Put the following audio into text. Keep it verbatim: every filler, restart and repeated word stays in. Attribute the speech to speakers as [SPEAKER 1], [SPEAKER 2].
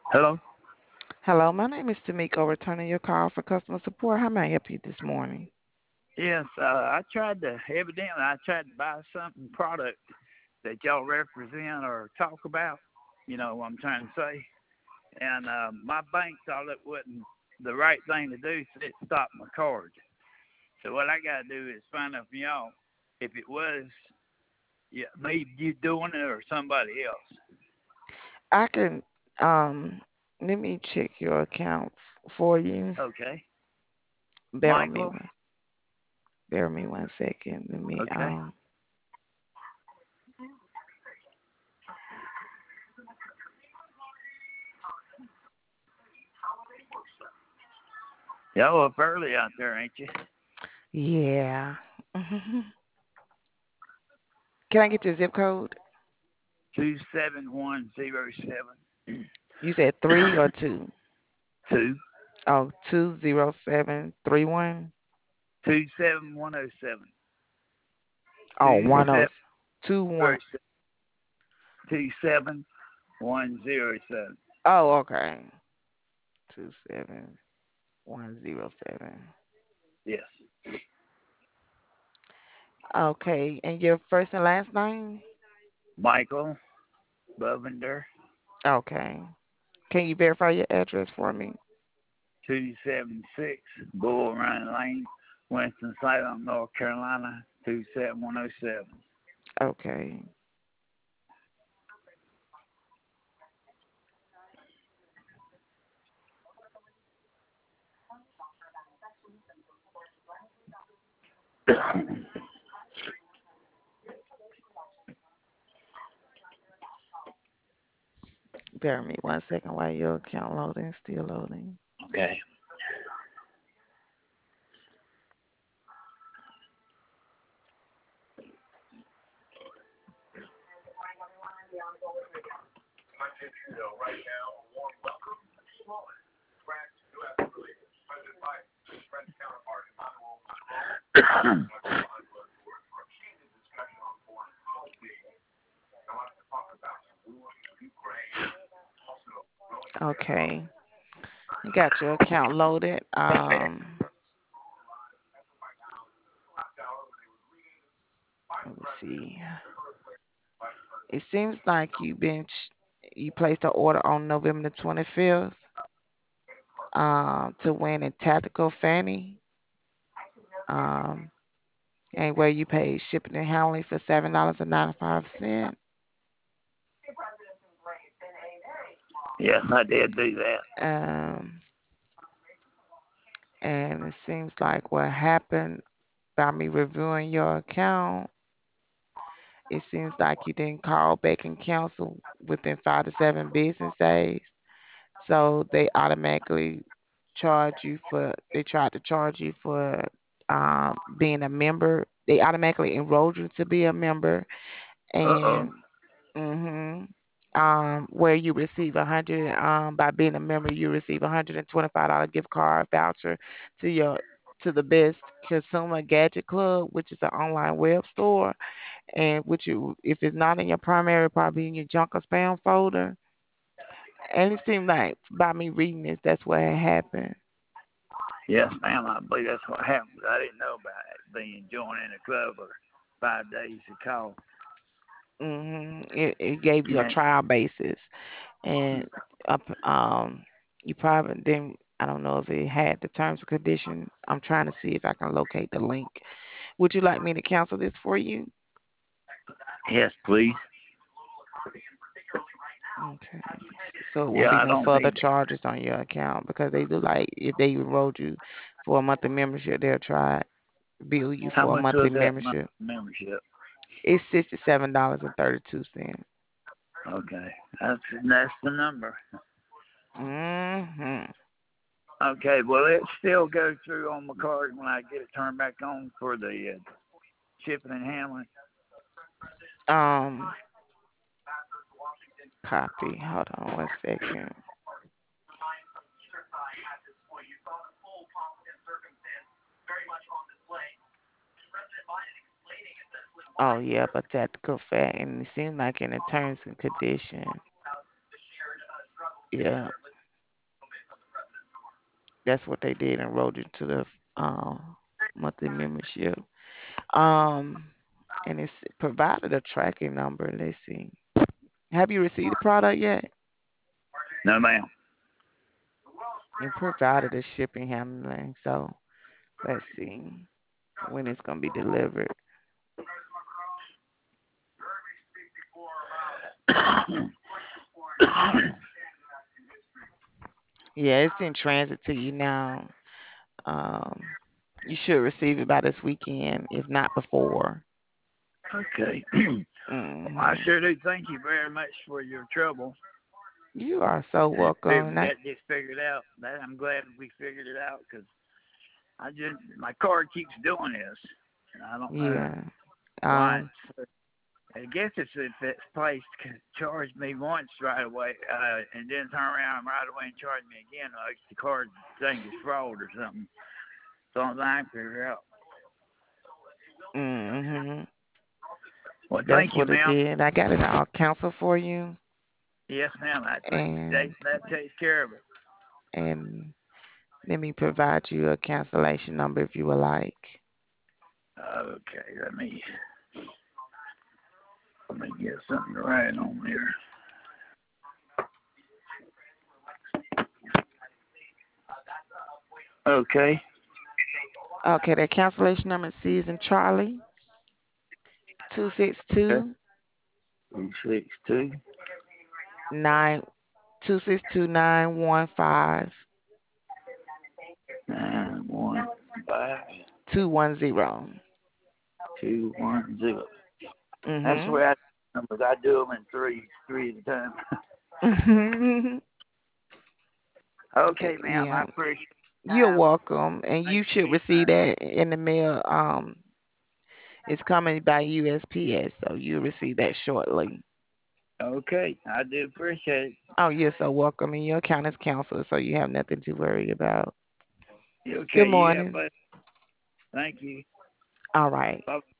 [SPEAKER 1] Hello?
[SPEAKER 2] Hello, my name is Tamiko, returning your call for customer support. How may I help you this morning?
[SPEAKER 1] Yes, uh, I tried to, evidently, I tried to buy something, product that y'all represent or talk about, you know what I'm trying to say. And uh, my bank thought it wasn't the right thing to do, so it stopped my card. So what I got to do is find out from y'all if it was yeah, me you doing it or somebody else.
[SPEAKER 2] I can um let me check your accounts for you.
[SPEAKER 1] Okay.
[SPEAKER 2] Bear with me
[SPEAKER 1] Michael?
[SPEAKER 2] one bear with me one second. Let me
[SPEAKER 1] Okay.
[SPEAKER 2] um
[SPEAKER 1] Y'all up early out there, ain't you?
[SPEAKER 2] yeah. Can I get your zip code?
[SPEAKER 1] two seven one zero seven.
[SPEAKER 2] You said three or two?
[SPEAKER 1] two
[SPEAKER 2] Oh, two zero seven three one.
[SPEAKER 1] two seven one oh seven.
[SPEAKER 2] Oh,
[SPEAKER 1] Two
[SPEAKER 2] one oh
[SPEAKER 1] seven
[SPEAKER 2] two
[SPEAKER 1] zero
[SPEAKER 2] one.
[SPEAKER 1] two seven one zero seven.
[SPEAKER 2] Oh, okay. Two seven one zero seven.
[SPEAKER 1] Yes.
[SPEAKER 2] Okay, and your first and last name?
[SPEAKER 1] Michael Bovender,
[SPEAKER 2] Okay. Can you verify your address for me?
[SPEAKER 1] two seven six Bull Run Lane, Winston-Salem, North Carolina, two seven one oh seven.
[SPEAKER 2] Okay. Bear with me one second while your account loading, still loading.
[SPEAKER 1] Okay.
[SPEAKER 2] Okay. You got your account loaded. Um, let me see. It seems like you've been ch- you placed an order on November the twenty-fifth um to win a tactical fanny. Um, and where you paid shipping and handling for seven dollars and ninety-five cents.
[SPEAKER 1] Yes, I did do that.
[SPEAKER 2] Um, and it seems like what happened by me reviewing your account, it seems like you didn't call back and cancel within five to seven business days. So they automatically charge you for, they tried to charge you for um, being a member. They automatically enrolled you to be a member.
[SPEAKER 1] Uh-oh.
[SPEAKER 2] And hmm um, where you receive a hundred um, by being a member, you receive a hundred and twenty-five dollar gift card voucher to your to the Best Consumer Gadget Club, which is an online web store, and which you, if it's not in your primary, probably in your junk or spam folder. And it seemed like by me reading this, that's what had happened.
[SPEAKER 1] Yes, ma'am, I believe that's what happened. I didn't know about it being joining a club or five days to call.
[SPEAKER 2] hmm It, it gave you a
[SPEAKER 1] Yeah.
[SPEAKER 2] trial basis, and up, um, you probably didn't. I don't know if it had the terms and conditions. I'm trying to see if I can locate the link. Would you like me to cancel this for you?
[SPEAKER 1] Yes, please.
[SPEAKER 2] Okay. So it won't
[SPEAKER 1] Yeah,
[SPEAKER 2] be
[SPEAKER 1] I
[SPEAKER 2] no
[SPEAKER 1] don't
[SPEAKER 2] further
[SPEAKER 1] need.
[SPEAKER 2] charges on your account because they do like if they enrolled you for a monthly membership, they'll try bill you
[SPEAKER 1] How
[SPEAKER 2] for a
[SPEAKER 1] much
[SPEAKER 2] monthly
[SPEAKER 1] was that month
[SPEAKER 2] membership.
[SPEAKER 1] membership?
[SPEAKER 2] It's sixty-seven dollars and thirty-two cents.
[SPEAKER 1] Okay, that's that's the number.
[SPEAKER 2] Mm-hmm.
[SPEAKER 1] Okay, well it still goes through on my card when I get it turned back on for the uh, shipping and handling.
[SPEAKER 2] Um, copy. Hold on one second. Oh yeah, but tactical fact, and it seemed like in the terms and condition, Yeah, that's what they did, enrolled you to the uh, monthly membership. Um, and it's provided a tracking number. Let's see. Have you received the product yet?
[SPEAKER 1] No, ma'am.
[SPEAKER 2] It provided a shipping handling. So let's see when it's gonna be delivered. Yeah, it's in transit to you now. Um, you should receive it by this weekend, if not before.
[SPEAKER 1] Okay. I
[SPEAKER 2] Hmm.
[SPEAKER 1] sure do thank you very much for your trouble
[SPEAKER 2] You are so
[SPEAKER 1] and
[SPEAKER 2] welcome.
[SPEAKER 1] fig-
[SPEAKER 2] And I,
[SPEAKER 1] got this figured out. That I'm glad we figured it out because I just my card keeps doing this, and I don't know
[SPEAKER 2] yeah.
[SPEAKER 1] why.
[SPEAKER 2] Um.
[SPEAKER 1] It's, I guess it's if this place can charge me once right away, uh, and then turn around right away and charge me again. Like the card thing is fraud or something. Something I can figure out.
[SPEAKER 2] Hmm.
[SPEAKER 1] Well,
[SPEAKER 2] That's
[SPEAKER 1] thank you,
[SPEAKER 2] what it
[SPEAKER 1] ma'am.
[SPEAKER 2] did. I got it all canceled for you,
[SPEAKER 1] Yes, ma'am. I think that
[SPEAKER 2] and
[SPEAKER 1] that takes care of it.
[SPEAKER 2] and let me provide you a cancellation number if you would like.
[SPEAKER 1] Okay, let me let me get something to write on here. Okay.
[SPEAKER 2] Okay, that cancellation number is Season Charlie two six
[SPEAKER 1] Okay.
[SPEAKER 2] two
[SPEAKER 1] Three six two
[SPEAKER 2] nine two six two nine one five
[SPEAKER 1] nine one five
[SPEAKER 2] two one zero.
[SPEAKER 1] two one zero. That's the
[SPEAKER 2] Mhm.
[SPEAKER 1] way I do numbers. I do them in threes, three at a time. Okay, ma'am. I
[SPEAKER 2] Yeah.
[SPEAKER 1] appreciate the
[SPEAKER 2] You're
[SPEAKER 1] time.
[SPEAKER 2] welcome, and
[SPEAKER 1] Thank
[SPEAKER 2] you
[SPEAKER 1] you for
[SPEAKER 2] should
[SPEAKER 1] your
[SPEAKER 2] receive
[SPEAKER 1] time.
[SPEAKER 2] that in the mail. Um, it's coming by U S P S, so you'll receive that shortly.
[SPEAKER 1] Okay, I do appreciate
[SPEAKER 2] Oh, you're so welcome, and your account is canceled, so you have nothing to worry about.
[SPEAKER 1] it.
[SPEAKER 2] Good
[SPEAKER 1] Okay, yeah,
[SPEAKER 2] morning.
[SPEAKER 1] but thank you.
[SPEAKER 2] All right.
[SPEAKER 1] Bye.